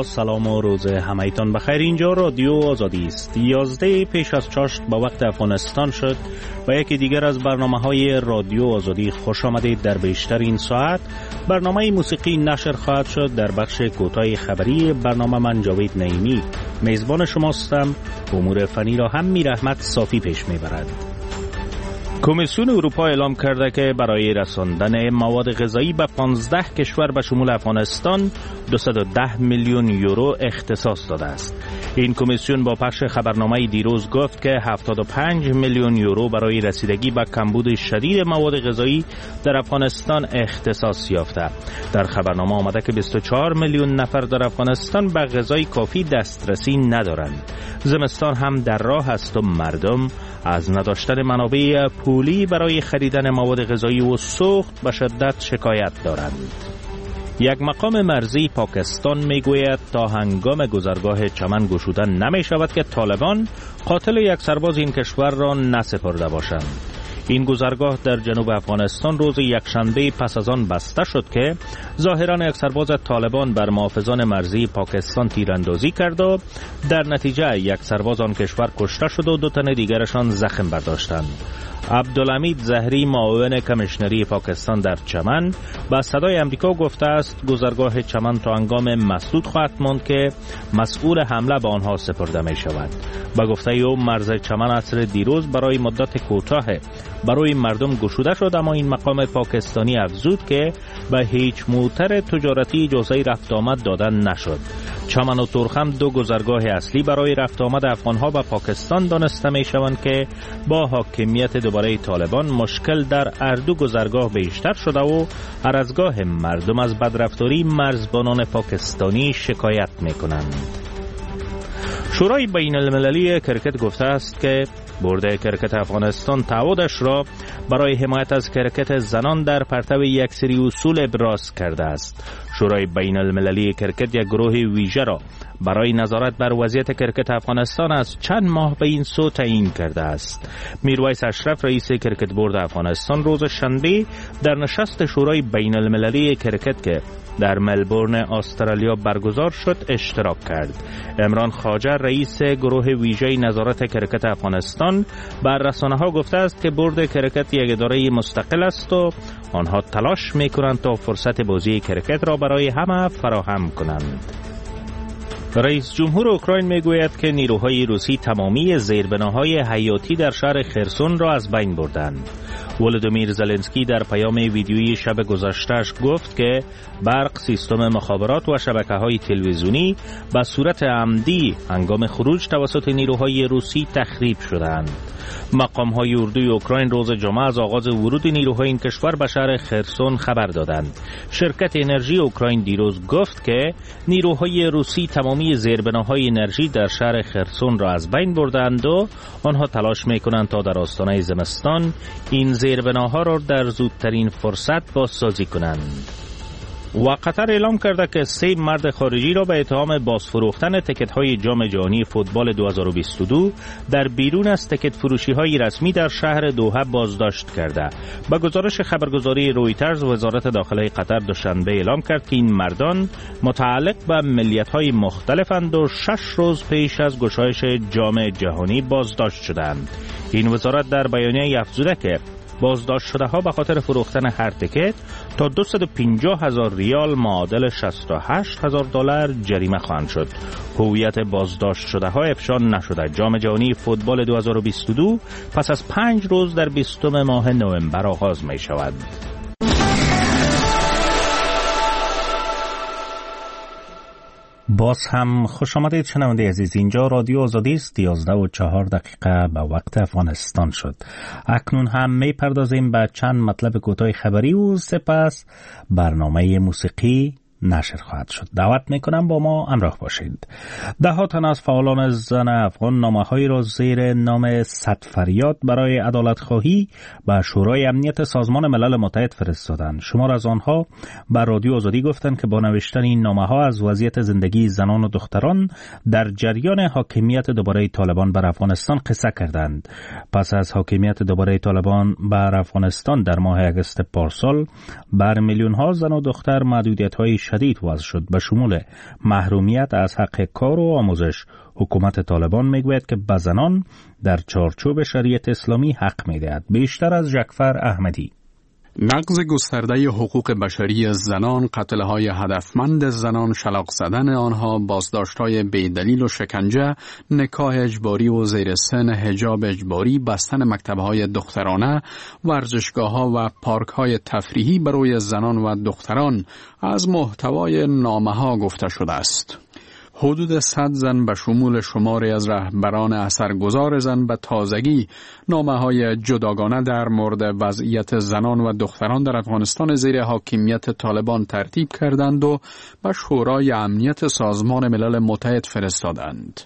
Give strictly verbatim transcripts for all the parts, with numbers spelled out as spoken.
سلام و روز همایتان بخیر. اینجا رادیو آزادی است. یازده پیش از چاشت با وقت افغانستان شد و یکی دیگر از برنامه های رادیو آزادی خوش آمدید. در بیشتر این ساعت برنامه موسیقی نشر خواهد شد. در بخش کوتاه خبری برنامه من جاوید نعیمی میزبان شماستم. امور فنی را هم میر احمد صافی پیش میبرد. کمیسیون اروپا اعلام کرده که برای رساندن مواد غذایی به پانزده کشور به شمول افغانستان دویست و ده میلیون یورو اختصاص داده است. این کمیسیون با پخش خبرنامه دیروز گفت که هفتاد و پنج میلیون یورو برای رسیدگی به کمبود شدید مواد غذایی در افغانستان اختصاص یافته. در خبرنامه آمده که بیست و چهار میلیون نفر در افغانستان به غذای کافی دسترسی ندارند. زمستان هم در راه است و مردم از نداشتن منابع پولی برای خریدن مواد غذایی و سوخت به شدت شکایت دارند. یک مقام مرزی پاکستان میگوید تا هنگام گذرگاه چمن گشودن نمی شود که طالبان قاتل یک سرباز این کشور را نسپرده باشند. این گذرگاه در جنوب افغانستان روز یکشنبه پس از آن بسته شد که ظاهرا یک سرباز طالبان بر محافظان مرزی پاکستان تیراندازی کرد و در نتیجه یک سرباز آن کشور کشته شد و دو تن دیگرشان زخم برداشتند. عبدالحمید زهری معاون کمیشنری پاکستان در چمن با صدای امریکا گفته است گذرگاه چمن تا هنگام مسدود خواهد ماند که مسئول حمله به آنها سپرده می شود. با گفته او مرز چمن عصر دیروز برای مدت کوتاه برای مردم گشوده شد، اما این مقام پاکستانی افزود که به هیچ موتر تجارتی اجازه رفت آمد دادن نشد. چمن و ترخم دو گذرگاه اصلی برای رفت آمد افغانها به پاکستان دانسته می شوند که با حاکمیت دوباره طالبان مشکل در اردو گذرگاه بیشتر شده و هر از گاه مردم از بدرفتاری مرزبانان پاکستانی شکایت می کنند. شورای بین المللی کرکت گفته است که بورد کرکت افغانستان تعهدش را برای حمایت از کرکت زنان در پرتو یک سری اصول ابراز کرده است. شورای بین المللی کرکت یک گروه ویژه را برای نظارت بر وضعیت کرکت افغانستان از چند ماه به این سو تعیین کرده است. میرویس اشرف رئیس کرکت بورد افغانستان روز شنبه در نشست شورای بین المللی کرکت که در ملبورن استرالیا برگزار شد اشتراک کرد. عمران خواجه رئیس گروه ویژه نظارت کرکت افغانستان بر رسانه‌ها گفته است که بورد کرکت یک اداره مستقل است و آنها تلاش می‌کنند تا فرصت بازی کرکت را برای همه فراهم کنند. رئیس جمهور اوکراین میگوید که نیروهای روسی تمامی زیربناهای حیاتی در شهر خرسون را از بین بردند. ولودیمیر زلنسکی در پیام ویدیویی شب گذشته‌اش گفت که برق، سیستم مخابرات و شبکه‌های تلویزیونی به صورت عمدی هنگام خروج توسط نیروهای روسی تخریب شدند. مقام‌های اردوی اوکراین روز جمعه از آغاز ورود نیروهای این کشور به شهر خرسون خبر دادند. شرکت انرژی اوکراین دیروز گفت که نیروهای روسی تمامی زیربناهای انرژی در شهر خرسون را از بین بردند و آنها تلاش می‌کنند تا در آستانه زمستان این زیربناها را در زودترین فرصت بازسازی کنند. و قطر اعلام کرده که سه مرد خارجی را به اتهام بازفروختن تکت‌های جام جهانی فوتبال دو هزار و بیست و دو در بیرون از تکت فروشی‌های رسمی در شهر دوحه بازداشت کرده. با گزارش خبرگزاری رویترز، وزارت داخله قطر دوشنبه اعلام کرد که این مردان متعلق به ملیت‌های مختلفند و شش روز پیش از گشایش جام جهانی بازداشت شدند. این وزارت در بیانیه افزوده که بازداشت شده ها به خاطر فروختن هر تکت تا دویست و پنجاه هزار ریال معادل شصت و هشت هزار دلار جریمه خواهند شد. هویت بازداشت شده ها افشا نشده. جام جهانی فوتبال دو هزار و بیست و دو پس از پنج روز در بیستم ماه نوامبر آغاز می شود. باز هم خوش آمدید شنونده عزیز. اینجا رادیو آزادی است. یازده و چهار دقیقه به وقت افغانستان شد. اکنون هم می پردازیم به چند مطلب کوتاه خبری و سپس برنامه موسیقی نشر خواهد شد. دعوت میکنم با ما همراه باشید. ده ها تن از فعالان زن افغان نامه‌هایی را زیر نام صد فریاد برای عدالت خواهی به شورای امنیت سازمان ملل متحد فرستادند. شمار از آنها به رادیو آزادی گفتند که با نوشتن این نامه‌ها از وضعیت زندگی زنان و دختران در جریان حاکمیت دوباره طالبان بر افغانستان قصه کردند. پس از حاکمیت دوباره طالبان بر افغانستان در ماه اگست پارسال بر میلیون ها زن و دختر محدودیت‌های شدید وضع شد به شمول محرومیت از حق کار و آموزش. حکومت طالبان میگوید که به زنان در چارچوب شریعت اسلامی حق میدهد. بیشتر از جعفر احمدی. نقض گسترده حقوق بشری زنان، قتل‌های هدفمند زنان، شلاق زدن آنها، بازداشت‌های بی‌دلیل و شکنجه، نکاح اجباری و زیر سن، حجاب اجباری، بستن مکتب‌های دخترانه، ورزشگاه‌ها و پارک‌های تفریحی برای زنان و دختران از محتوای نامه‌ها گفته شده است. حدود صد زن به شمول شماری از رهبران اثرگذار زن به تازگی نامه‌های جداگانه در مورد وضعیت زنان و دختران در افغانستان زیر حاکمیت طالبان ترتیب کردند و به شورای امنیت سازمان ملل متحد فرستادند.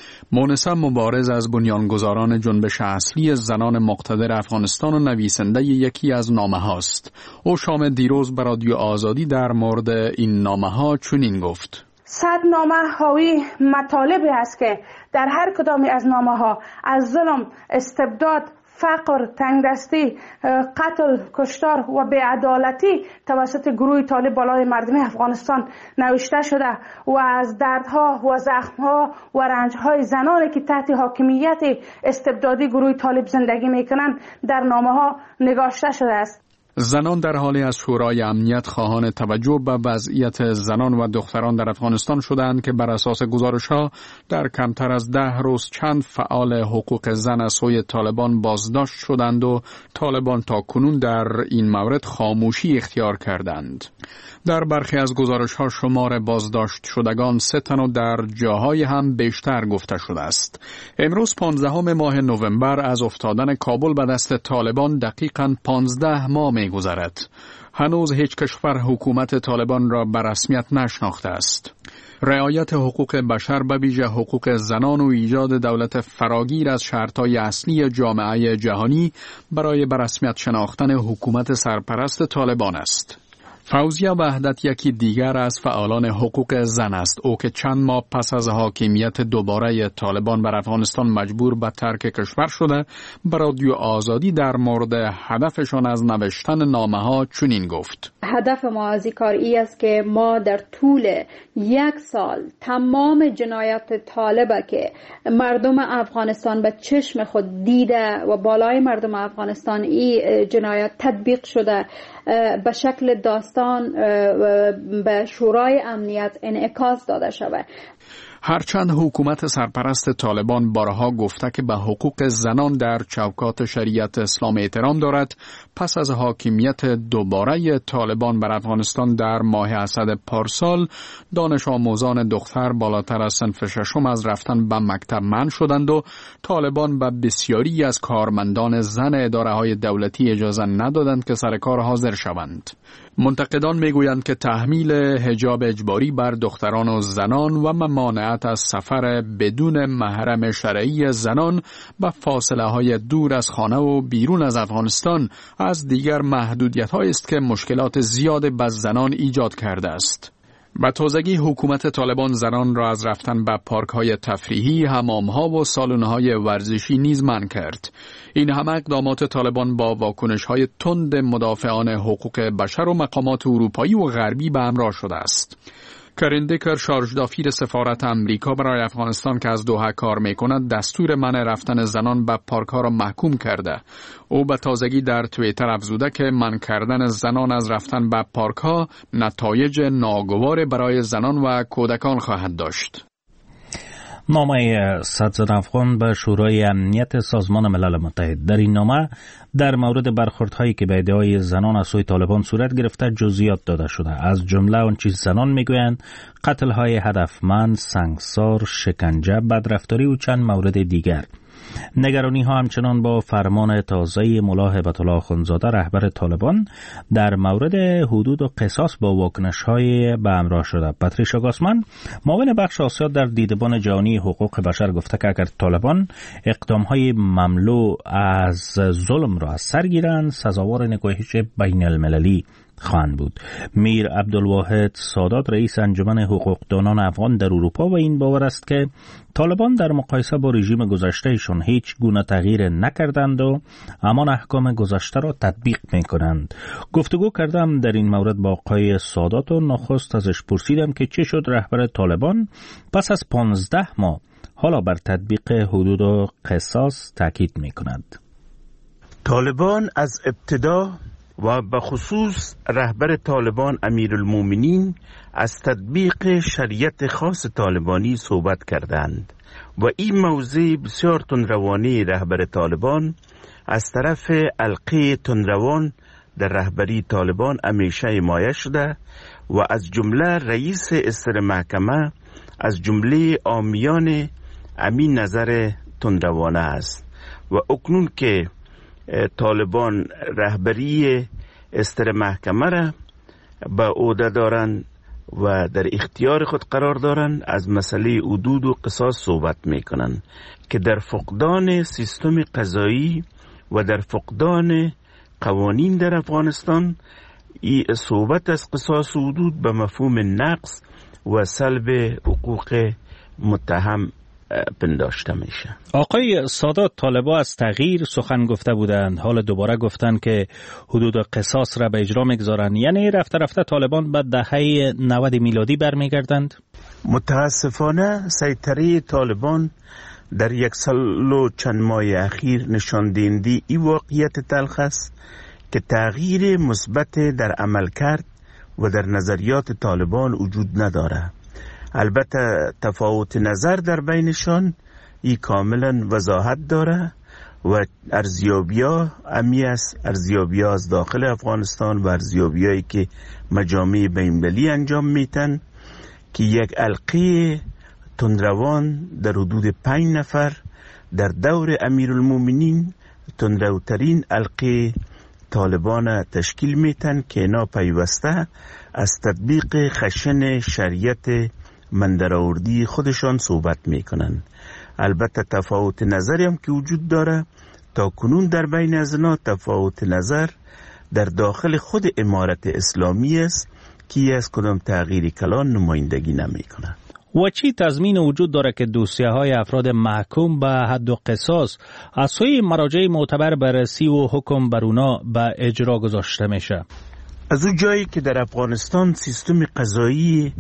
مونسه مبارز از بنیانگذاران جنبش اصلی زنان مقتدر افغانستان و نویسنده یکی از نامه‌ها است. او شام دیروز به رادیو آزادی در مورد این نامه‌ها چنین گفت: صد نامه حاوی مطالبی است که در هر کدام از نامه ها از ظلم، استبداد، فقر، تنگدستی، قتل، کشتار و بی‌عدالتی توسط گروه طالب بالای مردم افغانستان نوشته شده و از دردها و زخمها و رنجهای زنانی که تحت حاکمیت استبدادی گروه طالب زندگی میکنند در نامه ها نگاشته شده است. زنان در حالی از شورای امنیت خواهان توجه به وضعیت زنان و دختران در افغانستان شدند که بر اساس گزارش‌ها در کمتر از ده روز چند فعال حقوق زن از سوی طالبان بازداشت شدند و طالبان تا کنون در این مورد خاموشی اختیار کردند. در برخی از گزارش‌ها شمار بازداشت شدگان سه تن و در جاهای هم بیشتر گفته شده است. امروز پانزدهم ماه نوامبر از افتادن کابل به دست طالبان دقیقاً پانزده ماه می‌گذرد. هنوز هیچ کشور حکومت طالبان را به رسمیت نشناخته است. رعایت حقوق بشر به ویژه حقوق زنان و ایجاد دولت فراگیر از شرط‌های اصلی جامعه جهانی برای به رسمیت شناختن حکومت سرپرست طالبان است. فوزیه وحدت یکی دیگر از فعالان حقوق زن است. او که چند ماه پس از حاکمیت دوباره طالبان بر افغانستان مجبور به ترک کشور شده، به رادیو آزادی در مورد هدفشان از نوشتن نامه‌ها چنین گفت: هدف ما از این کار ای است که ما در طول یک سال تمام جنایات طالبه که مردم افغانستان به چشم خود دیده و بالای مردم افغانستان این جنایات تطبیق شده به شکل داستان به شورای امنیت انعکاس داده شود. هرچند حکومت سرپرست طالبان بارها گفته که به حقوق زنان در چوکات شریعت اسلام احترام دارد، پس از حاکمیت دوباره طالبان بر افغانستان در ماه اسد پارسال، دانش آموزان دختر بالاتر از صنف ششم از رفتن به مکتب منع شدند و طالبان به بسیاری از کارمندان زن اداره های دولتی اجازه ندادند که سر کار حاضر شوند. منتقدان میگویند که تحمیل حجاب اجباری بر دختران و زنان و ممانعت از سفر بدون محرم شرعی زنان به فاصله های دور از خانه و بیرون از افغانستان از دیگر محدودیت هایی است که مشکلات زیاد به زنان ایجاد کرده است. به تازگی حکومت طالبان زنان را از رفتن به پارک های تفریحی، حمام ها و سالن های ورزشی نیز منع کرد. این همه اقدامات طالبان با واکنش های تند مدافعان حقوق بشر و مقامات اروپایی و غربی به همراه شده است. کرین دیکر، شارژدافیر سفارت امریکا برای افغانستان که از دوحه کار میکند، دستور منع رفتن زنان به پارک ها را محکوم کرده. او به تازگی در توییتر افزوده که منع کردن زنان از رفتن به پارک ها نتایج ناگوار برای زنان و کودکان خواهد داشت. نامه صد زن افغان به شورای امنیت سازمان ملل متحد. در این نامه در مورد برخوردهایی که به ادعای زنان از سوی طالبان صورت گرفته جزئیات داده شده. از جمله آنچه زنان میگویند قتل‌های هدفمند، سنگسار، شکنجه، بدرفتاری و چند مورد دیگر. نگرانی ها همچنان با فرمان تازه ملا هیبت الله اخوندزاده رهبر طالبان در مورد حدود و قصاص با واکنش های به همراه شده. پاتریشا گاسمن، معاون بخش آسیا در دیدبان جهانی حقوق بشر، گفته که اگر طالبان اقدام های مملو از ظلم را از سر گیرند، سزاوار نگاهش بین المللی خواهند بود. میر عبدالواحد سادات رئیس انجمن حقوقدانان افغان در اروپا و این باور است که طالبان در مقایسه با رژیم گذشتهشون هیچ گونه تغییر نکردند و همان احکام گذشته را تطبیق میکنند. گفتگو کردم در این مورد با آقای سادات و نخست ازش پرسیدم که چه شد رهبر طالبان پس از پانزده ماه حالا بر تطبیق حدود و قصاص تاکید میکند. طالبان از ابتدا و به خصوص رهبر طالبان امیرالمومنین از تطبیق شریعت خاص طالبانی صحبت کردند و این موضوع بسیار تندروانی رهبر طالبان از طرف حلقه تندروان در رهبری طالبان همیشه حمایه شده و از جمله رئیس اصر محکمه از جمله عامیان امین نظر تندروانه است و اکنون که طالبان رهبری استر محکمه را به عهده دارند و در اختیار خود قرار دارند از مسئله حدود و قصاص صحبت میکنند که در فقدان سیستم قضایی و در فقدان قوانین در افغانستان ای صحبت از قصاص و حدود به مفهوم نقص و سلب حقوق متهم پنداشته میشه. آقای سادات، طالبا از تغییر سخن گفته بودند، حالا دوباره گفتن که حدود قصاص را به اجرا میگذارند، یعنی رفته رفته طالبان به دهه نود میلادی برمیگردند؟ متاسفانه سیطره طالبان در یک سال و چند ماه اخیر نشان دهنده این واقعیت تلخ است که تغییر مثبت در عمل کرد و در نظریات طالبان وجود نداره. البته تفاوت نظر در بینشان ای کاملا وضاحت داره و ارزیابی‌ها امی است، ارزیابی‌ها از داخل افغانستان و ارزیابی‌هایی که مجامع بین‌المللی انجام میتن که یک حلقه تندروان در حدود پنج نفر در دور امیرالمومنین تندروترین حلقه طالبان تشکیل میتن که اینا پیوسته از تطبیق خشن شریعت مندرآوردی خودشان صحبت میکنن. البته تفاوت نظری هم که وجود داره تا کنون در بین از اینا تفاوت نظر در داخل خود امارت اسلامی است که از کدام تغییری کلان نمایندگی نمیکنه. و چی تضمین وجود داره که دوسیه های افراد محکوم به حد و قصاص از سوی مراجع معتبر بررسی و حکم بر اونا به اجرا گذاشته میشه؟ از اون جایی که در افغانستان سیستم قضایی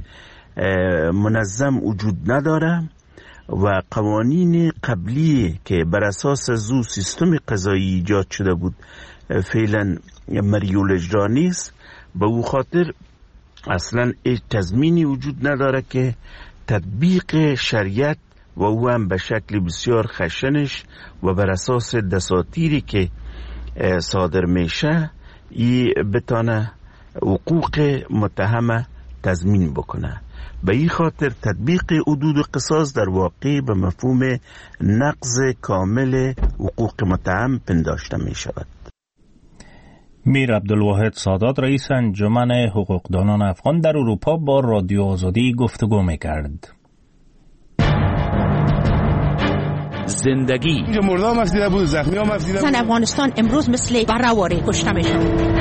منظم وجود نداره و قوانین قبلی که بر اساس زو سیستم قضایی ایجاد شده بود فعلا مریول اجرا نیست، به او خاطر اصلا هیچ تضمینی وجود نداره که تطبیق شریعت و او هم به شکل بسیار خشنش و بر اساس دساتیری که صادر میشه ای بتانه حقوق متهم تضمین بکنه. به این خاطر تطبیق حدود و قصاص در واقع به مفهوم نقض کامل حقوق متهم پنداشته می شود. میر عبدالواحد سادات رئیس انجمن حقوقدانان افغان در اروپا با رادیو آزادی گفتگو می‌کرد. زندگی اینجا مردم مفدیده بود، زخمی ها مفدیده بود. زن افغانستان امروز مثل برآواره کشته میشن.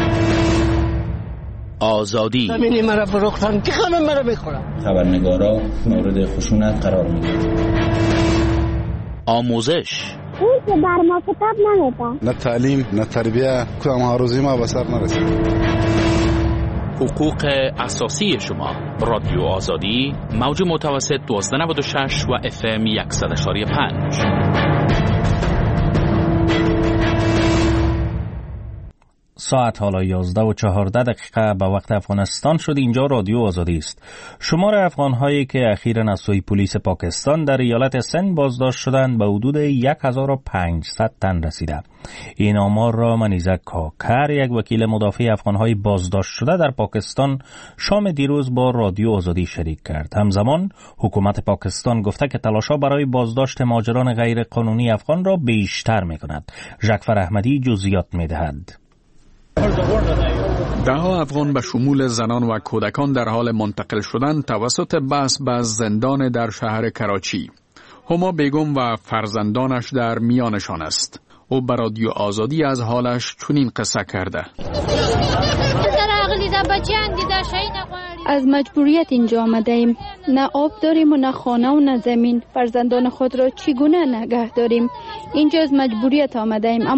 آزادی زمینی مرا فروختن که خمه مرا بخورم. خبرنگارا مورد خشونت قرار میگیرن. آموزش اون که بر ما کتاب نمیده. نه تعلیم نه تربیه کدام ها روزی ما به سر نرسید. حقوق اساسی شما. رادیو آزادی موج متوسط دوازده نود و شش و اف ام صد و شش و پنج. ساعت حالا یازده و چهارده دقیقه به وقت افغانستان شد. اینجا رادیو آزادی است. شمار افغان‌هایی که اخیراً از سوی پلیس پاکستان در ایالت سند بازداشت شدند به حدود یک هزار و پانصد تن رسیده. این آمار را منیزک کاکر، یک وکیل مدافع افغان‌های بازداشت شده در پاکستان، شام دیروز با رادیو آزادی شریک کرد. همزمان حکومت پاکستان گفته که تلاش‌ها برای بازداشت مهاجران غیر قانونی افغان را بیشتر می‌کند. ژکفر احمدی جزئیات می‌دهد. دهها افغان به شمول زنان و کودکان در حال منتقل شدن توسط بس به زندان در شهر کراچی. هما بیگم و فرزندانش در میانشان است. او به رادیو آزادی از حالش چنین قصه کرده. چرا عقلی یا بچه‌ان دیده شایی نخواریم. از مجبوریت اینجا آمده ایم. نه آب داریم و نه خانه و نه زمین. فرزندان خود را چگونه نگه داریم؟ اینجا از مجبوریت آمده ایم.